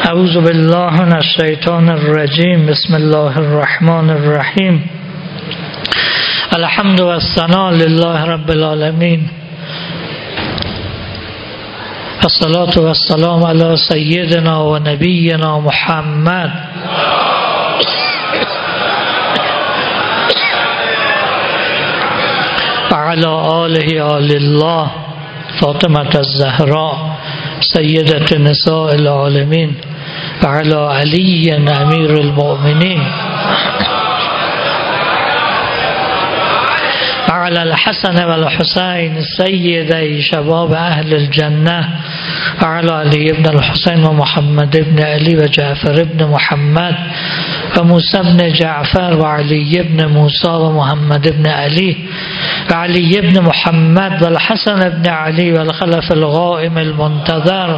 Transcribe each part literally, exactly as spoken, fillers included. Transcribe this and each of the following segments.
اعوذ بالله من الشیطان الرجیم. بسم الله الرحمن الرحیم. الحمد و الثناء لله رب العالمین. الصلاة و السلام علی سیدنا و نبینا محمد و علی آله آل الله فاطمة الزهراء سیدة نساء العالمین و علی علی امیر المؤمنین و علی الحسن و الحسین سیدی شباب اهل الجنه و علی علی ابن الحسین و محمد ابن علی و جعفر ابن محمد و موسی ابن جعفر و علی ابن موسی و محمد ابن علی و علی ابن محمد و الحسن ابن علی و الخلف القائم المنتظر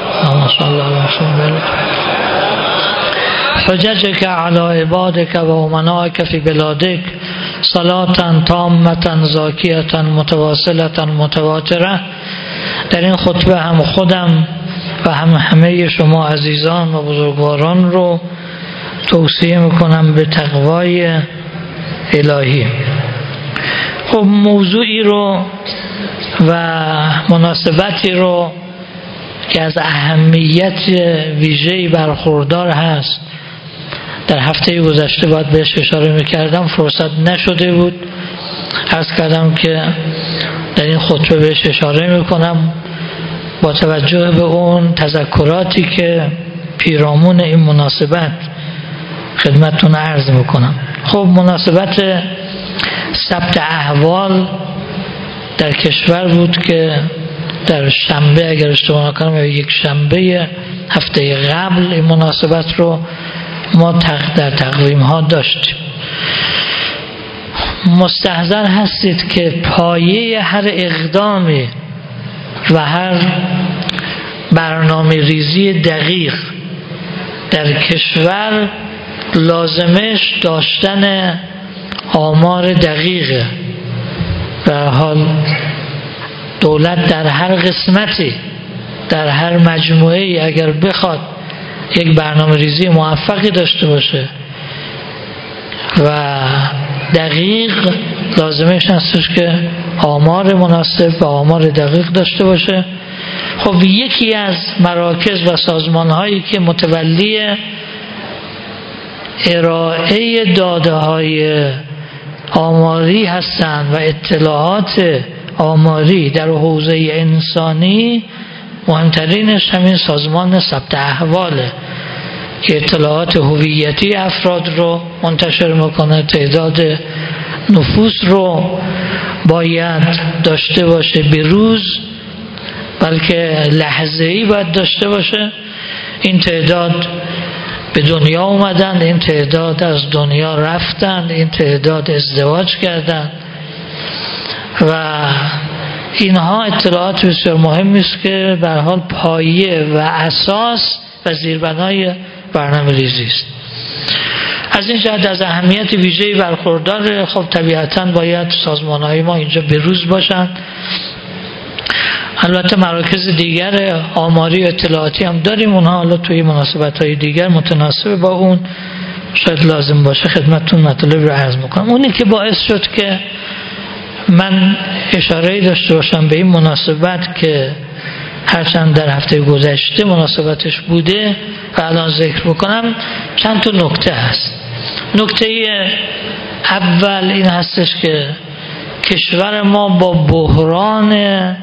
حججك على عبادك و امنائك في بلادك صلاة تامة زاکیة متواصلة متواترة. در این خطبه هم خودم و هم همه شما عزیزان و بزرگواران رو توصیه میکنم به تقوای الهی. خب موضوعی رو و مناسبتی رو که از اهمیت ویژه‌ای برخوردار هست در هفته گذشته باید بهش اشاره میکردم، فرصت نشده بود. عرض کردم که در این خطبه بهش اشاره میکنم با توجه به اون تذکراتی که پیرامون این مناسبت خدمتتون عرض میکنم. خب مناسبت ثبت احوال در کشور بود که در شنبه اگر اشتباه نکنم یک شنبه هفته قبل این مناسبت رو ما در تقویم ها داشتیم. مستحضر هستید که پایه هر اقدامی و هر برنامه ریزی دقیق در کشور لازمش داشتن آمار دقیقه. به هر حال دولت در هر قسمتی در هر مجموعه‌ای اگر بخواد یک برنامه ریزی موفقی داشته باشه و دقیق، لازمش هستش که آمار مناسب و آمار دقیق داشته باشه. خب یکی از مراکز و سازمان‌هایی که متولی ارائه داده‌های آماری هستند و اطلاعات آماری در حوزه انسانی، مهمترینش همین سازمان ثبت احواله که اطلاعات هویتی افراد رو منتشر میکنه، تعداد نفوس رو باید داشته باشه به روز، بلکه لحظه‌ای باید داشته باشه. این تعداد به دنیا اومدن، این تعداد از دنیا رفتن، این تعداد ازدواج کردن و اینها اطلاعات بسیار مهمی است که به هر حال پایه و اساس و زیربنای برنامه ریزی است. از این جهت از اهمیت ویژه‌ای برخوردار. خب طبیعتاً باید سازمان‌های ما اینجا بروز باشن. البته مراکز دیگر آماری و اطلاعاتی هم داریم، اونها حالا توی مناسبت‌های دیگر متناسب با اون شاید لازم باشه خدمتتون مطالب رو عرض میکنم. اونی که باعث شد که من اشاره‌ای داشته باشم به این مناسبت که هرچند در هفته گذشته مناسبتش بوده و الان ذکر بکنم، چند تا نکته هست. نکته اول این هستش که کشور ما با بحران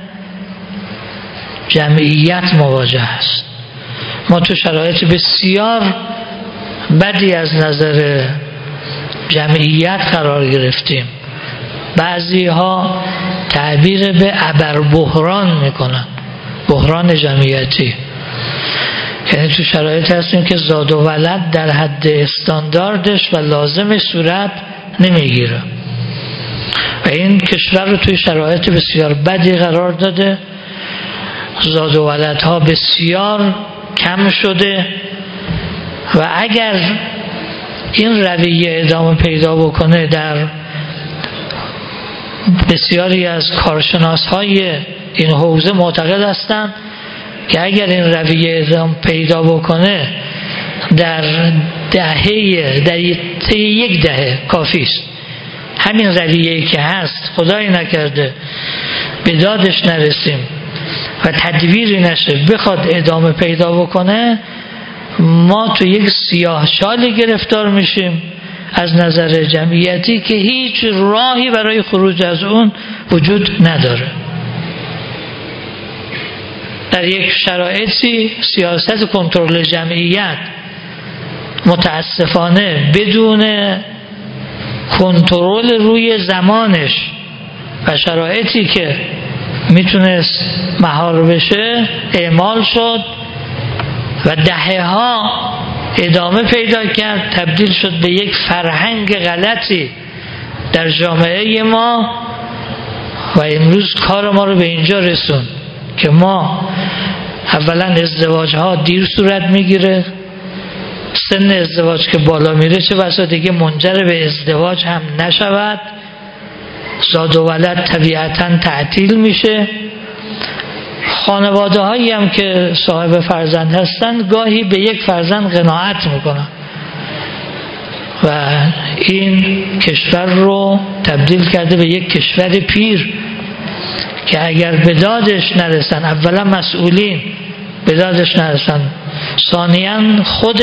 جمعیت مواجه است. ما تو شرایط بسیار بدی از نظر جمعیت قرار گرفتیم. بعضی ها تعبیر به ابر بحران میکنن، بحران جمعیتی. یعنی تو شرایط هستیم که زاد و ولد در حد استانداردش و لازمش صورت نمیگیره و این کشور رو توی شرایط بسیار بدی قرار داده. زاد و ولدها بسیار کم شده و اگر این رویه ادامه پیدا بکنه، در بسیاری از کارشناس های این حوزه معتقد هستند که اگر این رویه ادامه پیدا بکنه در دهه در یک دهه کافی است. همین رویه‌ای که هست خدای نکرده به دادش نرسیم و تدبیری نشه بخواد ادامه پیدا بکنه، ما تو یک سیاه شالی گرفتار میشیم از نظر جمعیتی که هیچ راهی برای خروج از اون وجود نداره. در یک شرایطی سیاست کنترل جمعیت متاسفانه بدون کنترل روی زمانش و شرایطی که میتونست مهار بشه اعمال شد و دهه ها ادامه پیدا کرد، تبدیل شد به یک فرهنگ غلطی در جامعه ما و امروز کار ما رو به اینجا رسون که ما اولا ازدواج ها دیر صورت میگیره، سن ازدواج که بالا میره چه بسا دیگه منجر به ازدواج هم نشود، زاد و ولد طبیعتا تعطیل میشه. خانواده هایی هم که صاحب فرزند هستن گاهی به یک فرزند قناعت میکنن و این کشور رو تبدیل کرده به یک کشور پیر که اگر به دادش نرسن، اولا مسئولین به دادش نرسن، ثانیاً خود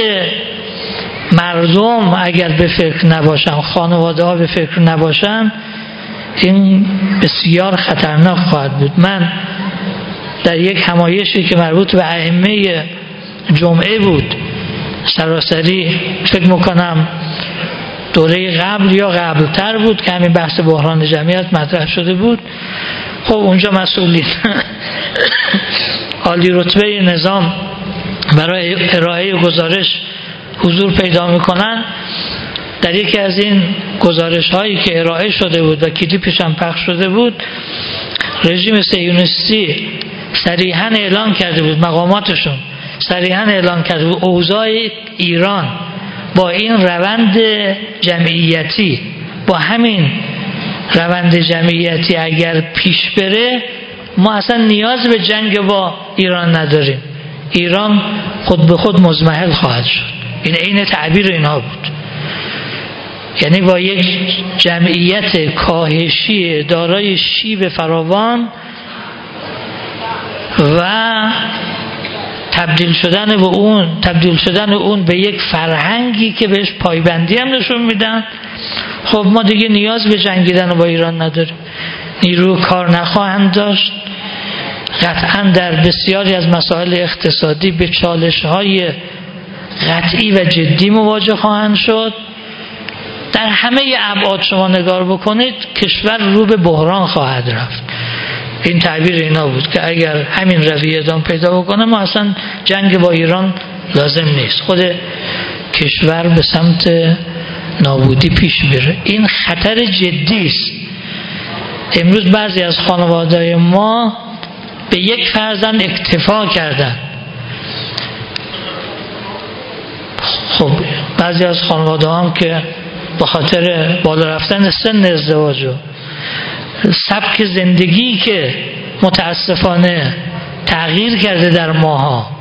مردم اگر به فکر نباشن، خانواده ها به فکر نباشن، این بسیار خطرناک خواهد بود. من در یک همایشی که مربوط به ائمه جمعه بود، سراسری فکر میکنم دوره قبل یا قبلتر بود که همین بحث بحران جمعیت مطرح شده بود. خب اونجا مسئولین عالی رتبه نظام برای ارائه گزارش حضور پیدا میکنن. در یکی از این گزارش هایی که ارائه شده بود و کلیپش هم پخش شده بود، رژیم صهیونیستی صریحاً اعلان کرده بود، مقاماتشون صریحاً اعلان کرده بود اوضاع ایران با این روند جمعیتی، با همین روند جمعیتی اگر پیش بره ما اصلا نیاز به جنگ با ایران نداریم، ایران خود به خود مضمحل خواهد شد. این عین تعبیر اینها بود. یعنی با یک جمعیت کاهشی دارای شیب فراوان و تبدیل شدن به اون تبدیل شدن اون به یک فرهنگی که بهش پایبندی هم نشون میدن، خب ما دیگه نیاز به جنگیدن با ایران نداریم، نیرو کار نخواهند داشت، قطعا در بسیاری از مسائل اقتصادی به چالش‌های قطعی و جدی مواجه خواهند شد. در همه ابعاد شما نگاه بکنید کشور رو به بحران خواهد رفت. این تعبیر اینا بود که اگر همین رویه ادامه پیدا بکنه ما اصلا جنگ با ایران لازم نیست، خود کشور به سمت نابودی پیش میره. این خطر جدی است. امروز بعضی از خانواده‌های ما به یک فرزند اکتفا کردن. خب بعضی از خانواده هم که به خاطر بالا رفتن سن ازدواج و سبک زندگی که متاسفانه تغییر کرده در ماها،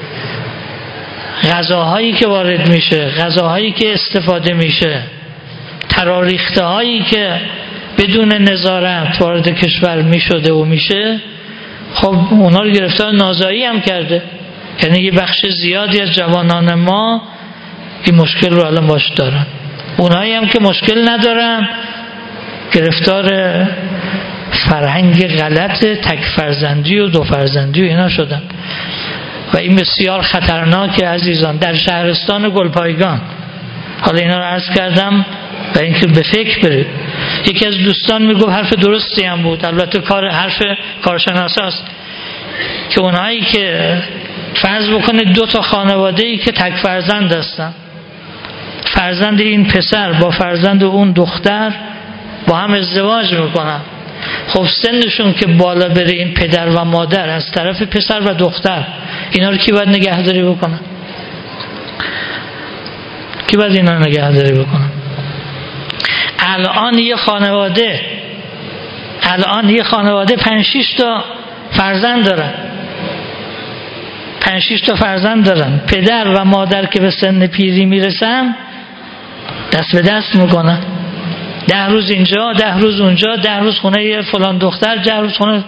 غذاهایی که وارد میشه، غذاهایی که استفاده میشه، تراریخته هایی که بدون نظارت وارد کشور میشده و میشه، خب اونا رو گرفتار نازایی هم کرده. یعنی یه بخش زیادی از جوانان ما این مشکل رو الان باش دارن. اونایی هم که مشکل ندارن گرفتار فرهنگ غلط تک فرزندی و دو فرزندی و اینا شدن و این بسیار خطرناکه عزیزان. در شهرستان گلپایگان، حالا اینا رو عرض کردم و اینکه به فکر برید، یکی از دوستان میگفت حرف درستی هم بود، البته کار حرف کارشناساست، که اونهایی که فرض بکنید دو تا خانواده ای که تک فرزند هستن، فرزند این پسر با فرزند اون دختر با هم ازدواج میکنن، خب سنشون که بالا بره این پدر و مادر از طرف پسر و دختر، اینا رو کی باید نگهداری بکنن؟ کی باید اینا رو نگهداری بکنن؟ الان یه خانواده الان یه خانواده پنج شش تا فرزند دارن، پنج شش تا فرزند دارن، پدر و مادر که به سن پیری میرسن دست به دست میکنن، ده روز اینجا، ده روز اونجا، ده روز خونه فلان دختر، ده روز خونه.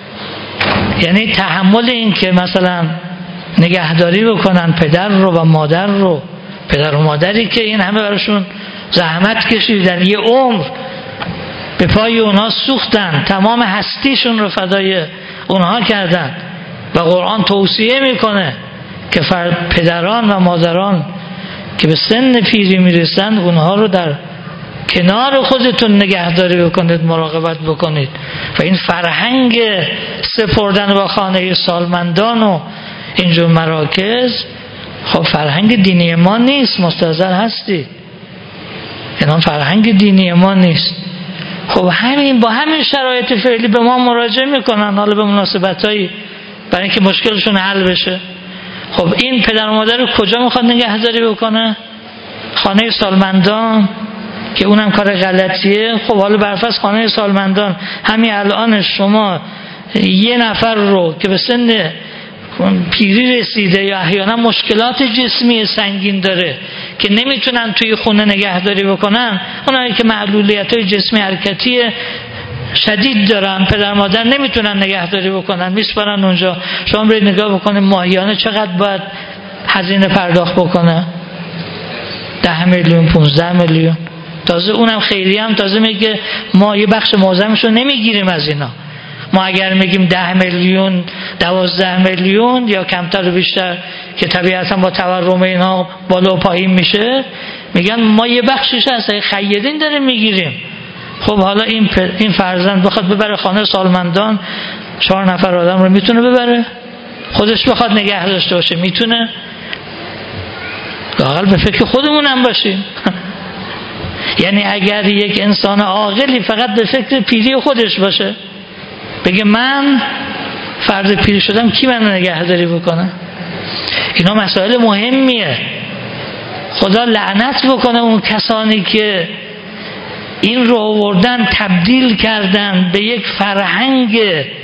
یعنی تحمل این که مثلا نگهداری بکنن پدر رو و مادر رو، پدر و مادری که این همه براشون زحمت کشیدن، یه عمر به پای اونها سوختن، تمام هستیشون رو فدای اونها کردن و قرآن توصیه میکنه که پدران و مادران که به سن پیری میرسن اونها رو در کنار خودتون نگهداری بکنید، مراقبت بکنید. و این فرهنگ سپردن با خانه سالمندان و اینجور مراکز خب فرهنگ دینی ما نیست، مستحضر هستید، اینا فرهنگ دینی ما نیست. خب همین با همین شرایط فعلی به ما مراجعه میکنن، حالا به مناسبتایی برای اینکه مشکلشون حل بشه. خب این پدر و مادر رو کجا میخواد نگهداری بکنه؟ خانه سالمندان که اونم کار غلطیه. خب حالا برفرض خانه سالمندان همین الان شما یه نفر رو که به سن پیری رسیده یا احیانا مشکلات جسمی سنگین داره که نمیتونن توی خونه نگهداری بکنن، اونایی که معلولیت‌های جسمی حرکتی شدید دارن، پدر مادر نمیتونن نگهداری بکنن، میسپارن اونجا. شما برید نگاه بکنه ماهیانه چقدر باید هزینه پرداخت بکنه، ده میلیون، پونزده میلیون. تازه اونم خیلی هم تازه میگه ما یه بخش معظمش رو نمیگیریم از اینا. ما اگر میگیم ده میلیون، دوازده میلیون یا کمتر و بیشتر که طبیعتا با تورم اینا بالا و پایین میشه، میگن ما یه بخشش هست خیرین داریم میگیریم. خب حالا این این فرزند بخواد ببره خانه سالمندان، چهار نفر آدم رو میتونه ببره؟ خودش بخواد نگه داشته باشه میتونه؟ لااقل به فکر خودمون هم باشیم. یعنی اگر یک انسان عاقلی فقط به فکر پیری خودش باشه، بگه من فرد پیری شدم کی منو نگهداری بکنه؟ اینا مسائل مهمیه. خدا لعنت بکنه اون کسانی که این رو آوردن تبدیل کردن به یک فرهنگ،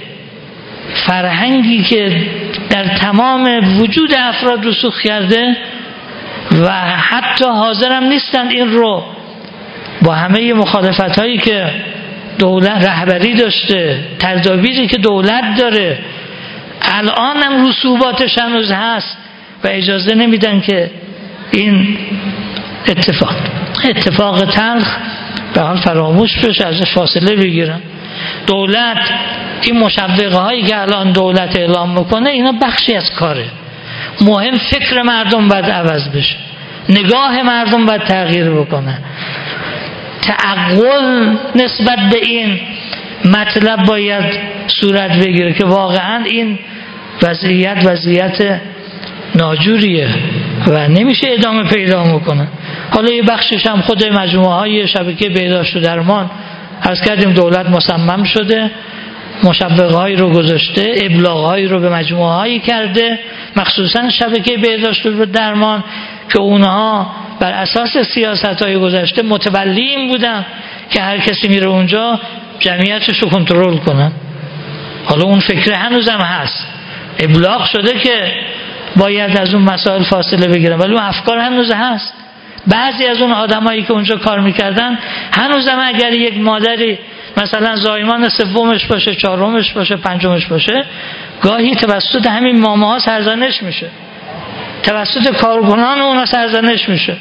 فرهنگی که در تمام وجود افراد رسوخ کرده و حتی حاضرم نیستند این رو با همه مخالفت هایی که دولت رهبری داشته، تدابیری که دولت داره، الان هم رسوباتش هنوز هست و اجازه نمیدن که این اتفاق اتفاق تلخ به حال فراموش بشه، ازش فاصله بگیرن. دولت این مشوقه هایی که الان دولت اعلام میکنه اینا بخشی از کاره. مهم فکر مردم باید عوض بشه، نگاه مردم باید تغییر بکنه، تعقل نسبت به این مطلب باید صورت بگیره که واقعا این وضعیت وضعیت ناجوریه و نمیشه ادامه پیدا میکنه. حالا یه بخشش هم خود مجموعه های شبکه بهداشت و درمان، عرض کردیم دولت مصمم شده مشوقه هایی رو گذاشته، ابلاغ هایی رو به مجموعه هایی کرده، مخصوصا شبکه بهداشت و درمان که اونها بر اساس سیاست های گذشته متولی این بودن که هر کسی میره اونجا جمعیتش رو کنترل کنن. حالا اون فکر هنوزم هست، ابلاغ شده که باید از اون مسائل فاصله بگیرن، ولی اون افکار هنوز هست. بعضی از اون آدمایی که اونجا کار میکردن هنوزم اگر یک مادری مثلا زایمان سومش باشه، چهارمش باشه، پنجمش باشه، گاهی توسط همین مامه ها سرزنش میشه، توسط کارکنان اونا سرزنش میشه،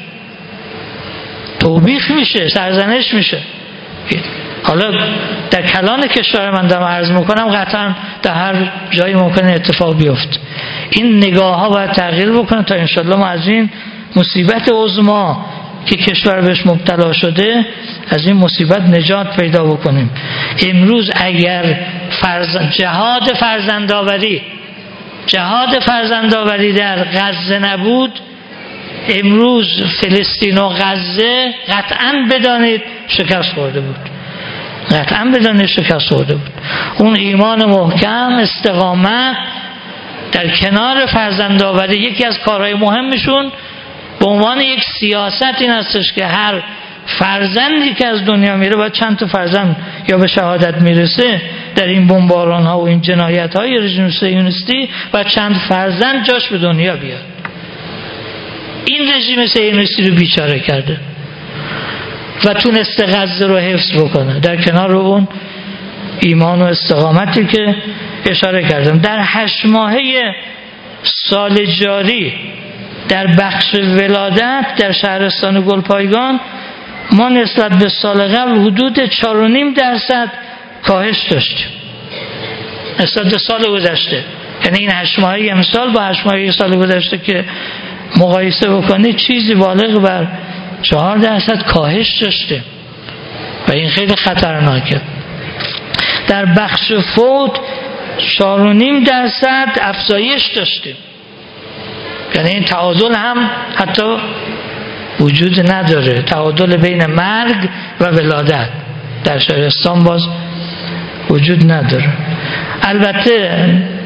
توبیخ میشه، سرزنش میشه. حالا در کلان کشور من دارم عرض میکنم، قطعا در هر جایی ممکنه اتفاق بیفت. این نگاه ها باید تغییر بکنه تا انشالله ما از این مصیبت عظمی که کشور بهش مبتلا شده از این مصیبت نجات پیدا بکنیم. امروز اگر فرز... جهاد فرزندآوری جهاد فرزندآوری در غزه نبود، امروز فلسطین و غزه قطعاً بدانید شکست خورده بود، قطعاً بدانید شکست خورده بود. اون ایمان محکم، استقامت در کنار فرزندآوری، یکی از کارهای مهمشون به عنوان یک سیاست این هستش که هر فرزندی که از دنیا میره باید چند تا فرزند یا به شهادت میرسه در این بمباران ها و این جنایت های رژیم صهیونیستی و چند فرزند جاش به دنیا بیاد. این رژیم صهیونیستی رو بیچاره کرده و تونسته غزه رو حفظ بکنه، در کنار اون ایمان و استقامتی که اشاره کردم. در هشت ماهه سال جاری در بخش ولادت در شهرستان گلپایگان ما نسبت به سال قبل حدود چهار و نیم درصد کاهش داشتیم نسبت به سال گذشته. یعنی این هشت ماهه امسال با هشت ماهه سال گذشته که مقایسه بکنید چیزی بالغ بر چهار درصد کاهش داشته و این خیلی خطرناکه. در بخش فوت چهار و نیم درصد افزایش داشتیم. یعنی این تعادل هم حتی وجود نداره، تعادل بین مرگ و ولادت در شهرستان باز وجود نداره. البته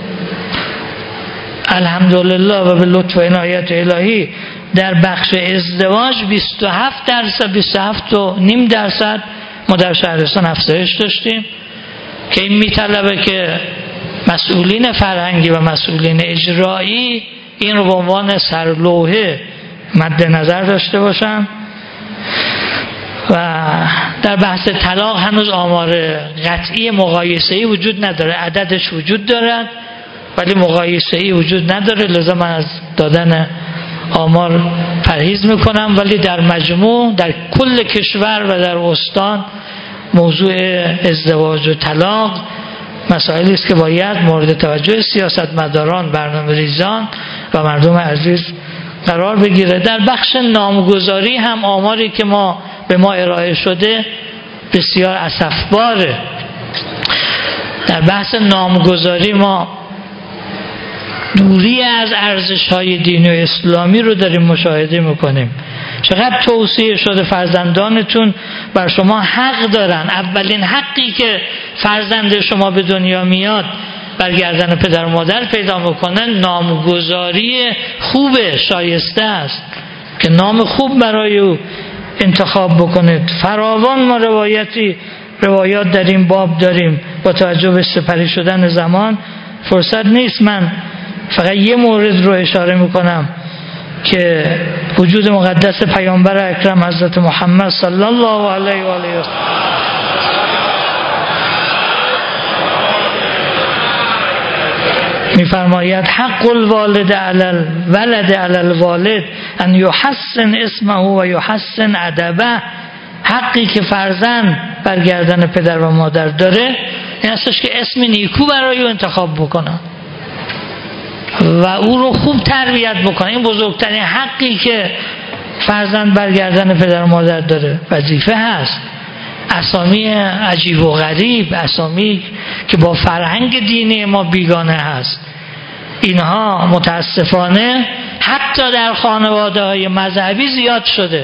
الحمدلله و به لطف و عنایت الهی در بخش ازدواج بیست و هفت درصد بیست و هفت و نیم درصد ما در شهرستان افزایش داشتیم که این میطلبه که مسئولین فرهنگی و مسئولین اجرایی این رو به عنوان سرلوحه مد نظر داشته باشن. و در بحث طلاق هنوز آمار قطعی مقایسه‌ای وجود نداره، عددش وجود دارد ولی مقایسه‌ای وجود نداره، لذا من از دادن آمار پرهیز میکنم. ولی در مجموع در کل کشور و در استان موضوع ازدواج و طلاق مسائلی است که باید مورد توجه سیاستمداران، برنامه‌ریزان و مردم عزیز قرار بگیره. در بخش نامگذاری هم آماری که ما به ما ارائه شده بسیار اسفباره. در بحث نامگذاری ما دوری از ارزش‌های دینی و اسلامی رو داریم مشاهده میکنیم. چقدر توصیه شده فرزندانتون بر شما حق دارن. اولین حقی که فرزند شما به دنیا میاد برگردن پدر و مادر پیدا میکنه نامگذاری خوب شایسته است که نام خوب برای او انتخاب بکنید. فراوان ما روایتی روایات در این باب داریم. با توجه به سپری شدن زمان فرصت نیست، من فقط یه مورد رو اشاره میکنم که وجود مقدس پیامبر اکرم حضرت محمد صلی الله علیه و آله و میفرماید حق الوالد علی الولد علی الوالد ان یحسن اسمه و یحسن ادبه. حقی که فرزند برگردن پدر و مادر داره این هستش که اسم نیکو برای او انتخاب بکنه و او رو خوب تربیت بکنه. این بزرگترین حقی که فرزند برگردن پدر و مادر داره، وظیفه هست. اسامی عجیب و غریب، اسامی که با فرهنگ دینی ما بیگانه هست، اینها متاسفانه حتی در خانواده های مذهبی زیاد شده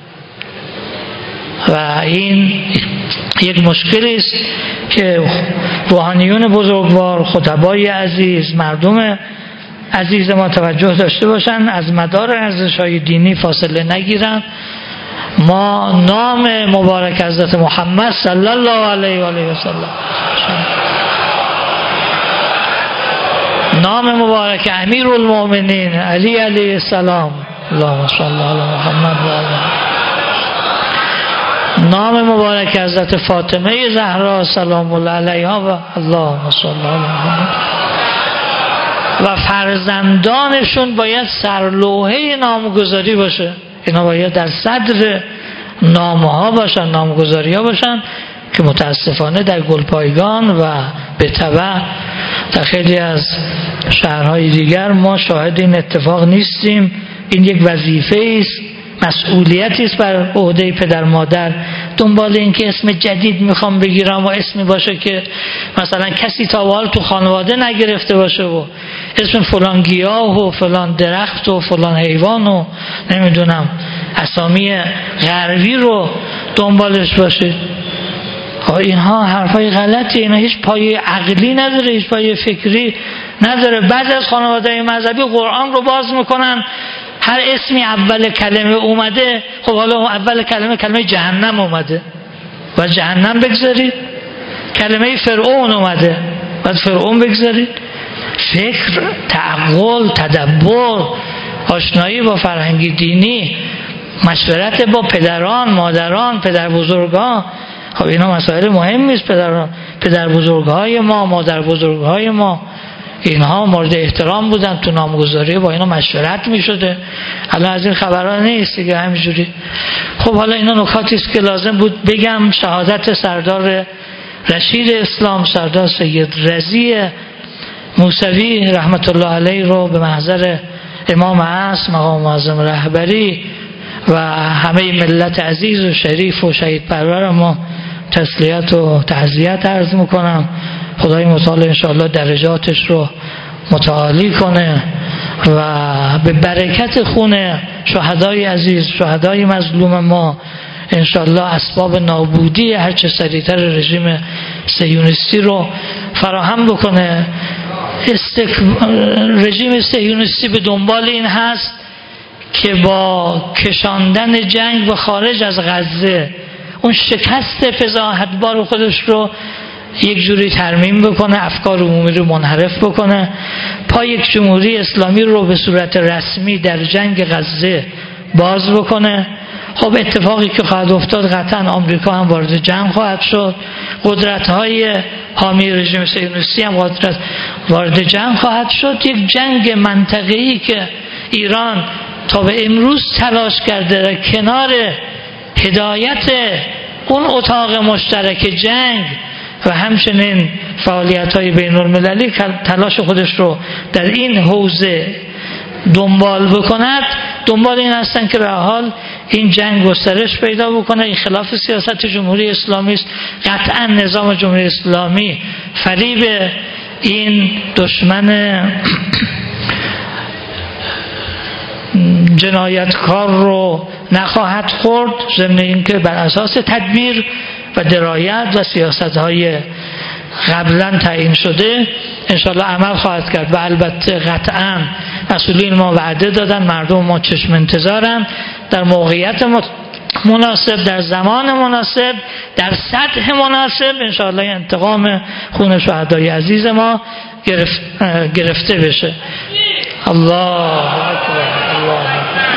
و این یک مشکلی است که روحانیون بزرگوار، خطبای عزیز، مردم عزیز ما توجه داشته باشن، از مدار ارزش‌های دینی فاصله نگیرن. ما نام مبارک حضرت محمد صلی الله علیه و آله و سلم، نام مبارک امیر المؤمنین علی علیه السلام، اللهم صل علی محمد و آله، نام مبارک حضرت فاطمه زهرا سلام الله علیها و اللهم صل علی محمد و فرزندانشون باید سرلوحه نامگذاری باشه. اینا باید در صدر نامه ها باشن، نامگذاری ها باشن که متاسفانه در گلپایگان و به تبع در خیلی از شهرهای دیگر ما شاهد این اتفاق نیستیم. این یک وظیفه است، مسئولیتی است بر عهده پدر مادر. دنبال این که اسم جدید میخوام بگیرم و اسمی باشه که مثلا کسی تا به حال تو خانواده نگرفته باشه و اسم فلان گیاه و فلان درخت و فلان حیوان و نمیدونم اسامی غربی رو دنبالش باشه. اینها حرفای غلطی، اینا هیچ پایه عقلی نداره، هیچ پایه فکری نداره. بعضی از خانواده مذهبی قرآن رو باز میکنن، هر اسمی اول کلمه اومده، خب حالا اول کلمه کلمه جهنم اومده و جهنم بگذارید کلمه فرعون اومده، بعد فرعون بگذارید. فکر، تعقل، تدبر، آشنایی با فرهنگ دینی، مشورت با پدران، مادران، پدر بزرگان، خب اینا مسائل مهمی است. پدر پدر بزرگهای ما، مادر بزرگهای ما، اینها مورد احترام بودن، تو نامگذاری با اینا مشورت می شده. الان از این خبرها نیست دیگه، همینجوری. خب حالا اینا نکاتی است که لازم بود بگم. شهادت سردار رشید اسلام، سردار سید رضی موسوی رحمت الله علیه رو به محضر امام عصر، مقام معظم رهبری و همه ملت عزیز و شریف و شهید پرور ما تسلیت و تعزیت عرض میکنم. خدای متعال انشاءالله درجاتش رو متعالی کنه و به برکت خون شهدای عزیز، شهدای مظلوم ما، انشاءالله اسباب نابودی هرچه سریعتر رژیم صهیونیستی رو فراهم بکنه. استک... رژیم صهیونیستی به دنبال این هست که با کشاندن جنگ به خارج از غزه اون شکست فضاحتبار خودش رو یک جوری ترمیم بکنه، افکار عمومی رو منحرف بکنه، پای یک جمهوری اسلامی رو به صورت رسمی در جنگ غزه باز بکنه. خب اتفاقی که خواهد افتاد، قطعا آمریکا هم وارد جنگ خواهد شد، قدرت‌های حامی رژیم صهیونیستی هم قدرت وارد جنگ خواهد شد. یک جنگ منطقه‌ای که ایران تا به امروز تلاش کرده در کنار هدایت اون اتاق مشترک جنگ و همچنین فعالیت‌های بین‌المللی تلاش خودش رو در این حوزه دنبال بکند، دنبال این هستن که به حال این جنگ گسترش پیدا بکنه. این خلاف سیاست جمهوری اسلامی است. قطعا نظام جمهوری اسلامی فریب این دشمن جنایتکار رو نخواهد خورد، ضمن اینکه بر اساس تدبیر و درایت و سیاست‌های قبلا تعیین شده انشاءالله عمل خواهد کرد. و البته قطعا مسئولین ما وعده دادن، مردم ما چشم انتظارن، در موقعیت مناسب، در زمان مناسب، در سطح مناسب انشاءالله انتقام خون شهدای عزیز ما گرفت گرفته بشه. الله اکبر، الله اکبر.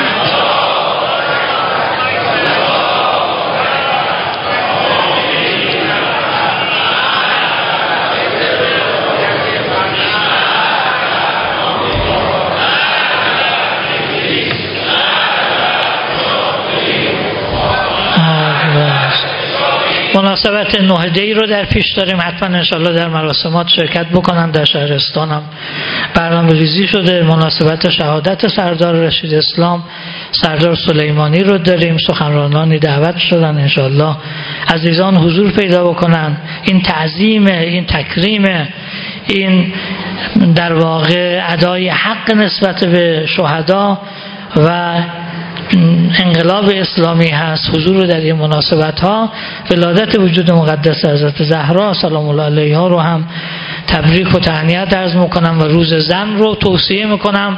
مناسبت نهده‌ای رو در پیش داریم، حتما انشاءالله در مراسمات شرکت بکنن. در شهرستان هم برنامه ریزی شده. مناسبت شهادت سردار رشید اسلام سردار سلیمانی رو داریم، سخنرانانی دعوت شدن، انشاءالله عزیزان حضور پیدا بکنن. این تعظیم، این تکریم، این در واقع ادای حق نسبت به شهدا و انقلاب اسلامی هست. حضور در این مناسبت ها، ولادت وجود مقدس حضرت زهرا سلام الله علیها رو هم تبریک و تهنیت عرض میکنم و روز زن رو توصیه میکنم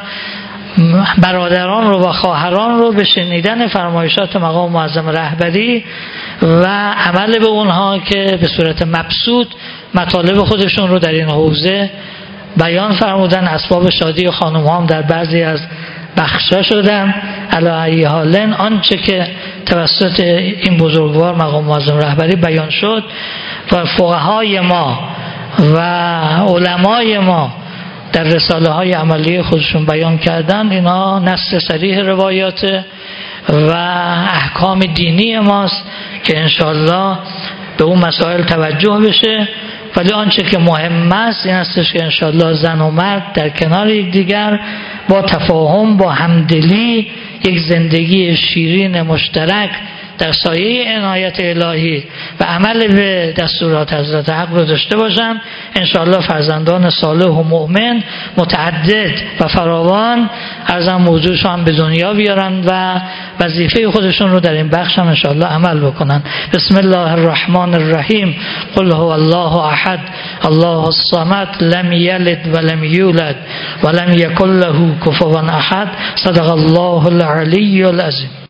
برادران رو و خواهران رو به شنیدن فرمایشات مقام معظم رهبری و عمل به اونها که به صورت مبسوط مطالب خودشون رو در این حوزه بیان فرمودن. اسباب شادی خانم هم در بعضی از بخشا شدن. علی ای حالن آنچه که توسط این بزرگوار مقام معظم رهبری بیان شد و فقهای ما و علمای ما در رساله های عملی خودشون بیان کردن، اینا نص صریح روایات و احکام دینی ماست که انشاءالله به اون مسائل توجه بشه. ولی آنچه که مهم است این هستش که انشاءالله زن و مرد در کنار یکدیگر با تفاهم، با همدلی یک زندگی شیرین مشترک در سایه عنایت الهی و عمل به دستورات حضرت حق رو داشته باشن. انشاءالله فرزندان صالح و مؤمن متعدد و فراوان ارزم موضوعشان به دنیا بیارن و وظیفه خودشون رو در این بخش هم انشاءالله عمل بکنن. بسم الله الرحمن الرحیم. قل هو الله احد الله الصمد لم یلد ولم یولد ولم یکن له کفوا احد. صدق الله العلی العظیم.